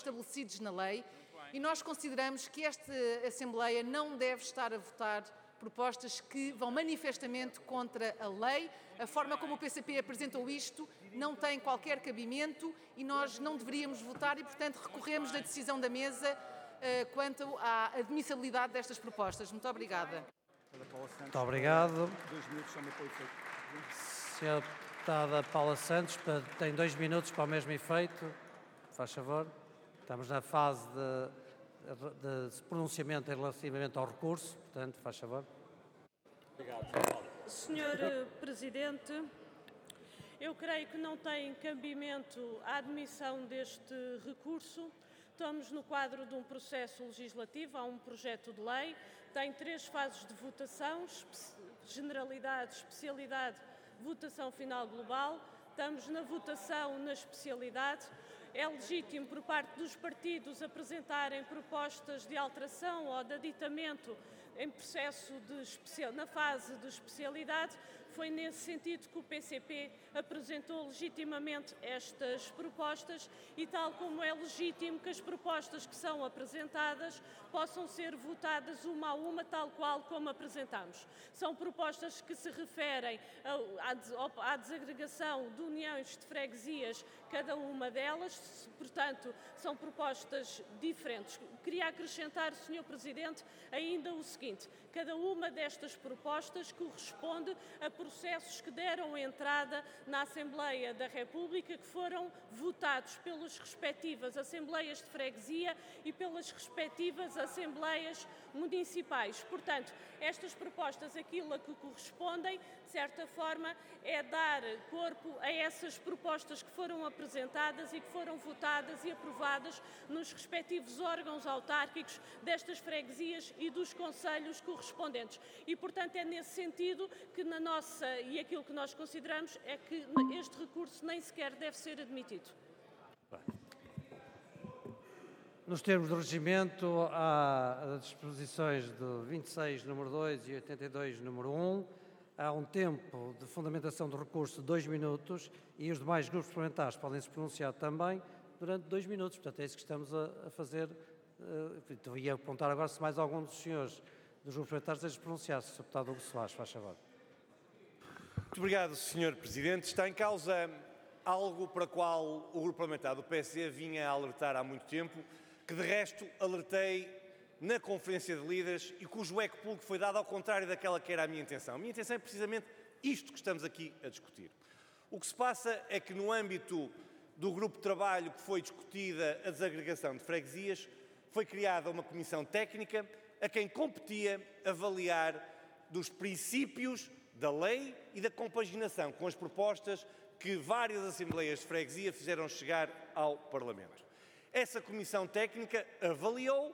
estabelecidos na lei e nós consideramos que esta Assembleia não deve estar a votar propostas que vão manifestamente contra a lei. A forma como o PCP apresentou isto não tem qualquer cabimento e nós não deveríamos votar e, portanto, recorremos da decisão da mesa quanto à admissibilidade destas propostas. Muito obrigada. Muito obrigado. Senhora deputada Paula Santos, tem 2 minutos para o mesmo efeito. Faz favor. Estamos na fase de pronunciamento relativamente ao recurso, portanto, faz favor. Obrigado. Senhor Presidente, eu creio que não tem cabimento a admissão deste recurso. Estamos no quadro de um processo legislativo, há um projeto de lei, tem 3 fases de votação, generalidade, especialidade, votação final global. Estamos na votação na especialidade. É legítimo por parte dos partidos apresentarem propostas de alteração ou de aditamento em processo na fase de especialidade. Foi nesse sentido que o PCP apresentou legitimamente estas propostas e, tal como é legítimo que as propostas que são apresentadas possam ser votadas uma a uma, tal qual como apresentamos. São propostas que se referem à desagregação de uniões de freguesias, cada uma delas, portanto, são propostas diferentes. Queria acrescentar, Sr. Presidente, ainda o seguinte: cada uma destas propostas corresponde a processos que deram entrada na Assembleia da República, que foram votados pelas respectivas Assembleias de Freguesia e pelas respectivas Assembleias Municipais. Portanto, estas propostas, aquilo a que correspondem, de certa forma, é dar corpo a essas propostas que foram apresentadas e que foram votadas e aprovadas nos respectivos órgãos autárquicos destas freguesias e dos concelhos correspondentes. E, portanto, é nesse sentido que e aquilo que nós consideramos é que este recurso nem sequer deve ser admitido. Nos termos do regimento, há as disposições de 26, número 2 e 82, número 1. Há um tempo de fundamentação do recurso de 2 minutos e os demais grupos parlamentares podem se pronunciar também durante 2 minutos. Portanto, é isso que estamos a fazer. Ia apontar agora se mais algum dos senhores dos grupos parlamentares deseja pronunciar-se. Sr. Deputado Hugo Soares, faz favor. Muito obrigado, Sr. Presidente. Está em causa algo para o qual o grupo parlamentar do PSD vinha a alertar há muito tempo, que de resto alertei na Conferência de Líderes e cujo eco público foi dado ao contrário daquela que era a minha intenção. A minha intenção é precisamente isto que estamos aqui a discutir. O que se passa é que no âmbito do grupo de trabalho que foi discutida a desagregação de freguesias, foi criada uma comissão técnica a quem competia avaliar dos princípios da lei e da compaginação com as propostas que várias Assembleias de Freguesia fizeram chegar ao Parlamento. Essa comissão técnica avaliou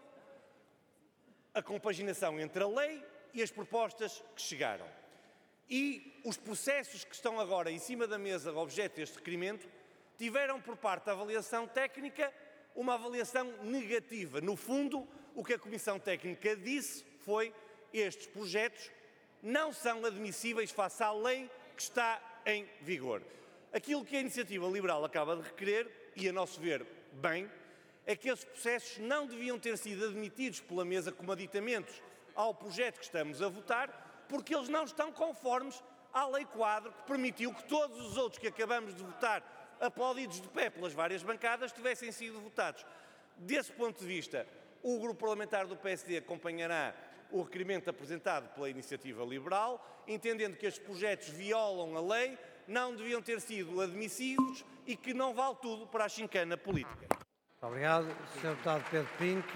a compaginação entre a lei e as propostas que chegaram. E os processos que estão agora em cima da mesa objeto deste requerimento tiveram por parte da avaliação técnica uma avaliação negativa. No fundo, o que a comissão técnica disse foi: estes projetos não são admissíveis face à lei que está em vigor. Aquilo que a Iniciativa Liberal acaba de requerer, e a nosso ver bem, é que esses processos não deviam ter sido admitidos pela mesa como aditamentos ao projeto que estamos a votar, porque eles não estão conformes à lei quadro que permitiu que todos os outros que acabamos de votar, aplaudidos de pé pelas várias bancadas, tivessem sido votados. Desse ponto de vista, o grupo parlamentar do PSD acompanhará o requerimento apresentado pela Iniciativa Liberal, entendendo que estes projetos violam a lei, não deviam ter sido admissíveis e que não vale tudo para a chincana política. Obrigado. Sr. Deputado Pedro Pinto.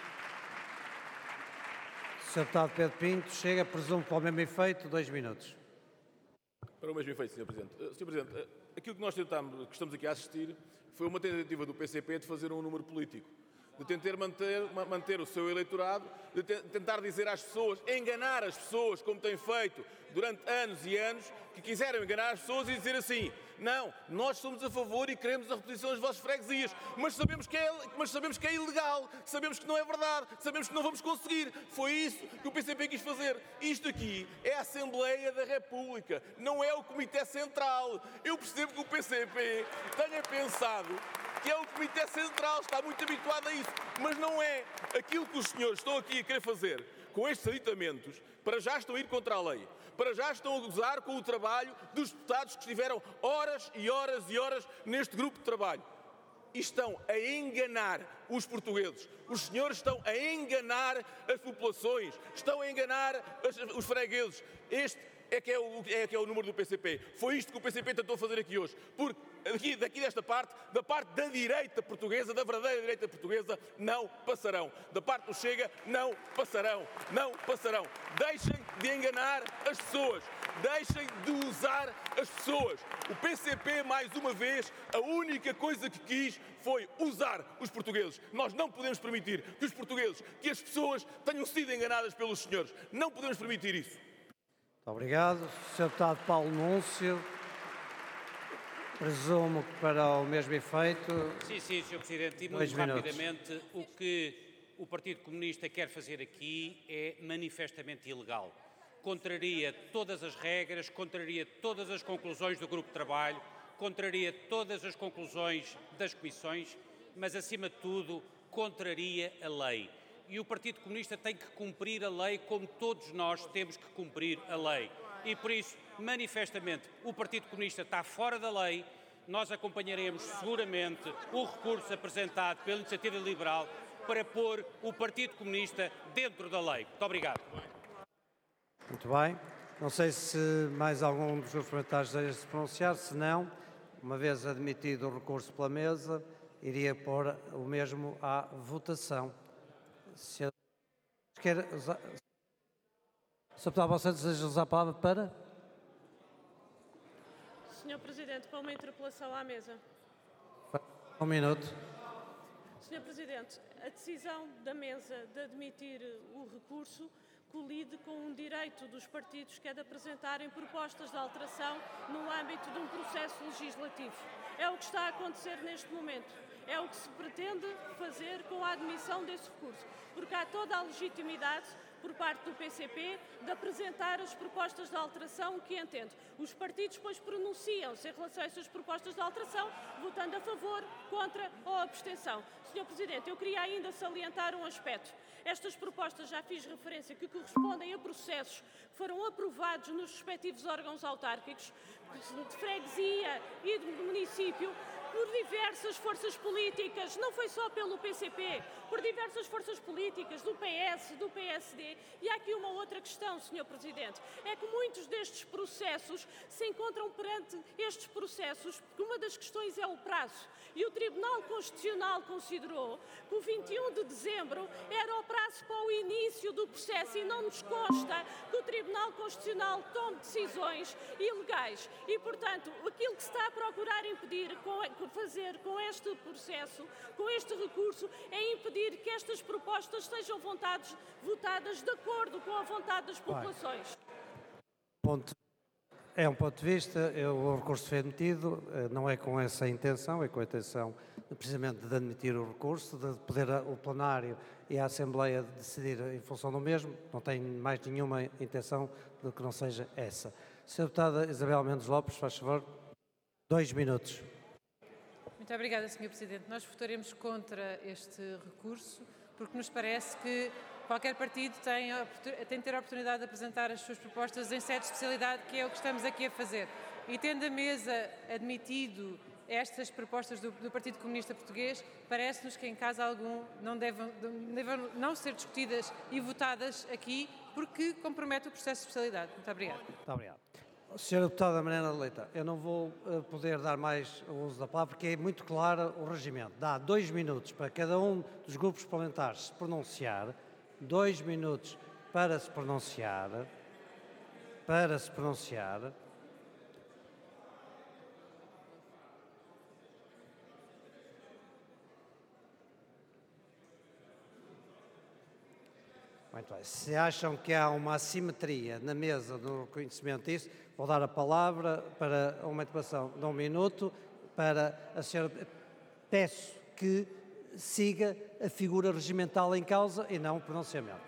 Sr. Deputado Pedro Pinto, chega, presumo, para o mesmo efeito, 2 minutos. Para o mesmo efeito, Sr. Presidente. Sr. Presidente, aquilo que nós que estamos aqui a assistir foi uma tentativa do PCP de fazer um número político, de tentar manter o seu eleitorado, de tentar dizer às pessoas, enganar as pessoas, como tem feito durante anos e anos, que quiseram enganar as pessoas e dizer assim: não, nós somos a favor e queremos a repetição das vossas freguesias, mas sabemos que é ilegal, sabemos que não é verdade, sabemos que não vamos conseguir. Foi isso que o PCP quis fazer. Isto aqui é a Assembleia da República, não é o Comitê Central. Eu percebo que o PCP tenha pensado que é o Comitê Central, está muito habituado a isso, mas não é. Aquilo que os senhores estão aqui a querer fazer com estes aditamentos, para já estão a ir contra a lei, para já estão a gozar com o trabalho dos deputados que estiveram horas e horas e horas neste grupo de trabalho. E estão a enganar os portugueses. Os senhores estão a enganar as populações, estão a enganar os fregueses. Este é que é o número do PCP. Foi isto que o PCP tentou fazer aqui hoje. Porque daqui desta parte, da parte da direita portuguesa, da verdadeira direita portuguesa, não passarão. Da parte do Chega, não passarão. Não passarão. Deixem de enganar as pessoas. Deixem de usar as pessoas. O PCP, mais uma vez, a única coisa que quis foi usar os portugueses. Nós não podemos permitir que os portugueses, que as pessoas tenham sido enganadas pelos senhores. Não podemos permitir isso. Muito obrigado. Sr. Deputado Paulo Núncio, presumo que para o mesmo efeito. Sim, Sr. Presidente, e muito rapidamente, o que o Partido Comunista quer fazer aqui é manifestamente ilegal. Contraria todas as regras, contraria todas as conclusões do grupo de trabalho, contraria todas as conclusões das comissões, mas, acima de tudo, contraria a lei. E o Partido Comunista tem que cumprir a lei como todos nós temos que cumprir a lei. E, por isso, manifestamente, o Partido Comunista está fora da lei. Nós acompanharemos seguramente o recurso apresentado pela Iniciativa Liberal para pôr o Partido Comunista dentro da lei. Muito obrigado. Muito bem. Não sei se mais algum dos grupos parlamentares deseja se pronunciar. Se não, uma vez admitido o recurso pela mesa, iria pôr o mesmo à votação. Sr. Deputado, você deseja usar a palavra para? Sr. Presidente, para uma interpelação à mesa. Um minuto. Sr. Presidente, a decisão da mesa de admitir o recurso colide com um direito dos partidos que é de apresentarem propostas de alteração no âmbito de um processo legislativo. É o que está a acontecer neste momento. É o que se pretende fazer com a admissão desse recurso, porque há toda a legitimidade por parte do PCP de apresentar as propostas de alteração que entende. Os partidos depois pronunciam-se em relação a essas propostas de alteração, votando a favor, contra ou abstenção. Sr. Presidente, eu queria ainda salientar um aspecto. Estas propostas, já fiz referência, que correspondem a processos que foram aprovados nos respectivos órgãos autárquicos, de freguesia e de município, por diversas forças políticas, não foi só pelo PCP, por diversas forças políticas, do PS, do PSD. E há aqui uma outra questão, Sr. Presidente, é que muitos destes processos se encontram perante estes processos, porque uma das questões é o prazo. E o Tribunal Constitucional considerou que o 21 de dezembro era o prazo para o início do processo e não nos consta que o Tribunal Constitucional tome decisões ilegais. E, portanto, aquilo que se está a procurar impedir, fazer com este processo, com este recurso, é impedir que estas propostas sejam votadas de acordo com a vontade das populações. É um ponto de vista, o recurso foi admitido, não é com essa intenção, é com a intenção precisamente de admitir o recurso, de poder o plenário e a Assembleia decidir em função do mesmo, não tem mais nenhuma intenção de que não seja essa. Sra. Deputada Isabel Mendes Lopes, faz favor, 2 minutos. Muito obrigada, Sr. Presidente. Nós votaremos contra este recurso porque nos parece que qualquer partido tem de ter a oportunidade de apresentar as suas propostas em sede de especialidade, que é o que estamos aqui a fazer. E tendo a mesa admitido estas propostas do Partido Comunista Português, parece-nos que em caso algum não devem não ser discutidas e votadas aqui, porque compromete o processo de especialidade. Muito obrigada. Muito obrigado. Sra. Deputada Mariana Leite, eu não vou poder dar mais o uso da palavra porque é muito claro o regimento. Dá 2 minutos para cada um dos grupos parlamentares se pronunciar, 2 minutos para se pronunciar, Muito bem. Se acham que há uma assimetria na mesa do reconhecimento disso, vou dar a palavra para uma intervenção de 1 minuto para a senhora. Peço que siga a figura regimental em causa e não o pronunciamento.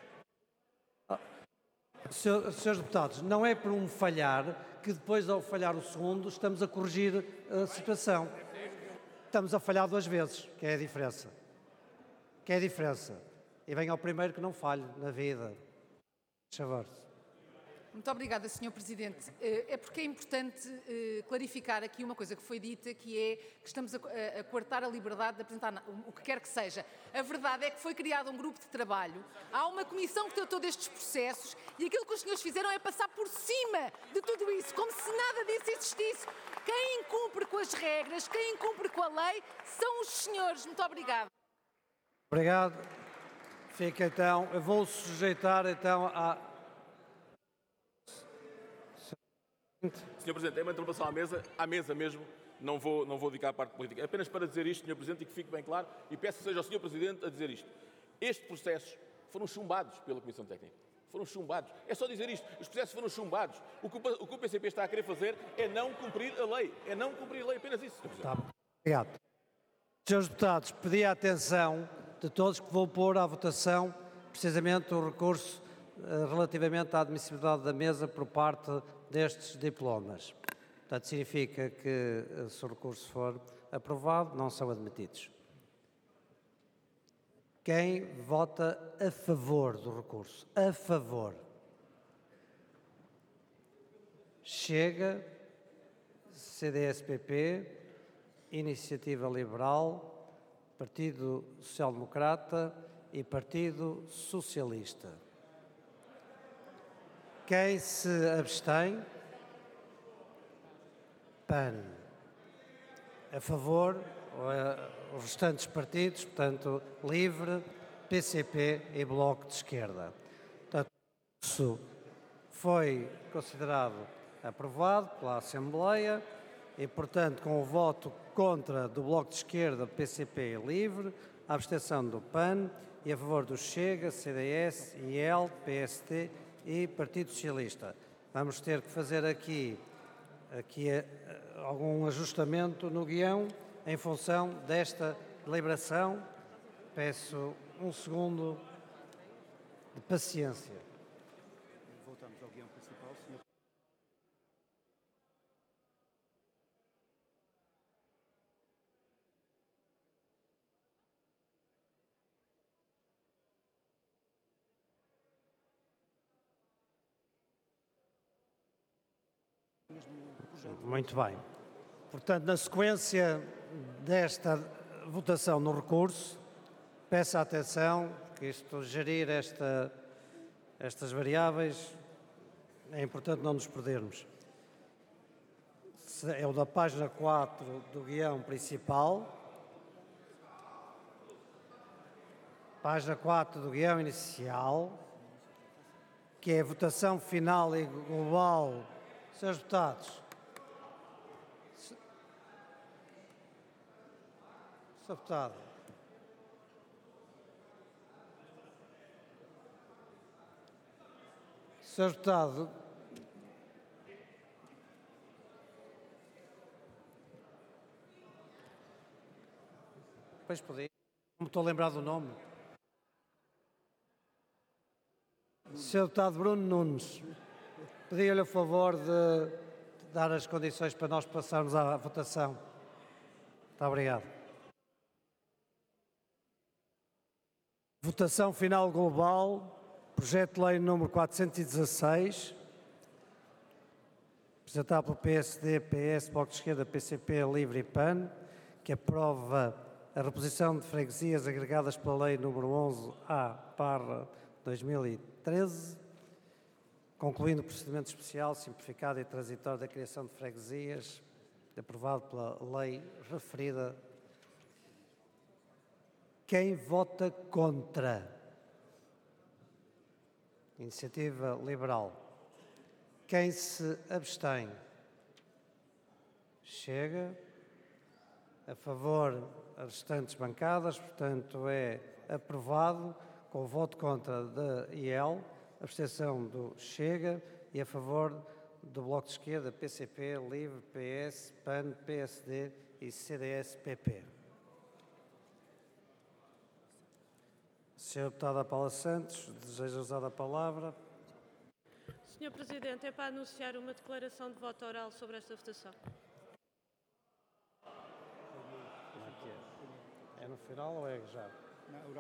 Senhores deputados, não é por um falhar que depois, ao falhar o segundo, estamos a corrigir a situação. estamos a falhar 2 vezes, que é a diferença. Que é a diferença. E venha ao primeiro que não falhe na vida. Por favor. Muito obrigada, Sr. Presidente. É porque é importante clarificar aqui uma coisa que foi dita, que é que estamos a coartar a liberdade de apresentar o que quer que seja. A verdade é que foi criado um grupo de trabalho, há uma comissão que tratou destes processos e aquilo que os senhores fizeram é passar por cima de tudo isso, como se nada disso existisse. Quem incumpre com as regras, quem incumpre com a lei, são os senhores. Muito obrigada. Obrigado. Fica então, eu vou sujeitar então Sr. Presidente, é uma interpelação à mesa mesmo, não vou dedicar a parte política. Apenas para dizer isto, Sr. Presidente, e que fique bem claro, e peço que seja ao Sr. Presidente a dizer isto. Estes processos foram chumbados pela Comissão Técnica. Foram chumbados. É só dizer isto. Os processos foram chumbados. O que o PCP está a querer fazer é não cumprir a lei. É não cumprir a lei, apenas isso, Sr. Presidente. Tá. Obrigado. Senhores deputados, pedi a atenção de todos que vou pôr à votação precisamente o recurso relativamente à admissibilidade da mesa por parte destes diplomas. Portanto, significa que, se o recurso for aprovado, não são admitidos. Quem vota a favor do recurso? A favor. Chega, CDS-PP, Iniciativa Liberal, Partido Social Democrata e Partido Socialista. Quem se abstém? PAN. A favor, os restantes partidos, portanto, LIVRE, PCP e Bloco de Esquerda. Portanto, isso foi considerado aprovado pela Assembleia e, portanto, com o voto contra do Bloco de Esquerda, PCP e LIVRE, a abstenção do PAN e a favor do Chega, CDS, IEL, PST e Partido Socialista. Vamos ter que fazer aqui algum ajustamento no guião em função desta deliberação. Peço um segundo de paciência. Voltamos ao guião principal, senhor. Muito bem. Portanto, na sequência desta votação no recurso, peço a atenção, que isto, gerir estas variáveis, é importante não nos perdermos. É o da página 4 do guião principal. Página 4 do guião inicial, que é a votação final e global. Senhores deputados, Sr. Deputado, Sr. Deputado, pois podia, não me estou a lembrar do nome. Sr. Deputado Bruno Nunes, pedi-lhe o favor de dar as condições para nós passarmos à votação. Muito obrigado. Votação final global, projeto de lei número 416, apresentado pelo PSD, PS, Bloco de Esquerda, PCP, LIVRE e PAN, que aprova a reposição de freguesias agregadas pela lei número 11A/2013, concluindo o procedimento especial, simplificado e transitório da criação de freguesias, aprovado pela lei referida. Quem vota contra? Iniciativa Liberal. Quem se abstém? Chega. A favor, as restantes bancadas, portanto, é aprovado com o voto contra da IEL, abstenção do Chega e a favor do Bloco de Esquerda, PCP, LIVRE, PS, PAN, PSD e CDS-PP. Sr. Deputada Paula Santos, deseja usar a palavra. Sr. Presidente, é para anunciar uma declaração de voto oral sobre esta votação. final ou é já? Não,